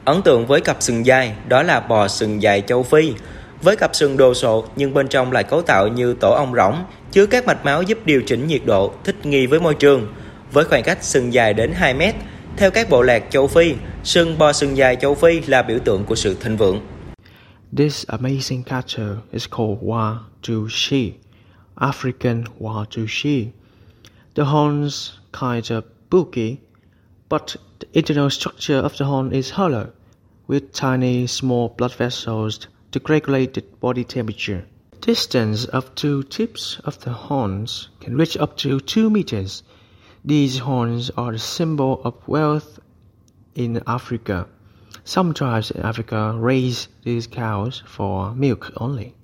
Ấn tượng với cặp sừng dài đó là bò sừng dài châu Phi. Với cặp sừng đồ sộ nhưng bên trong lại cấu tạo như tổ ong rỗng, chứa các mạch máu giúp điều chỉnh nhiệt độ, thích nghi với môi trường. Với khoảng cách sừng dài đến 2 mét, theo các bộ lạc châu Phi, sừng bò sừng dài châu Phi là biểu tượng của sự thịnh vượng. This amazing cattle is called Watushi, African Watushi. The horns kind of bulky, but the internal structure of the horn is hollow, with tiny small blood vessels to regulate the body temperature. Distance of two tips of the horns can reach up to 2 meters. These horns are the symbol of wealth in Africa. Some tribes in Africa raise these cows for milk only.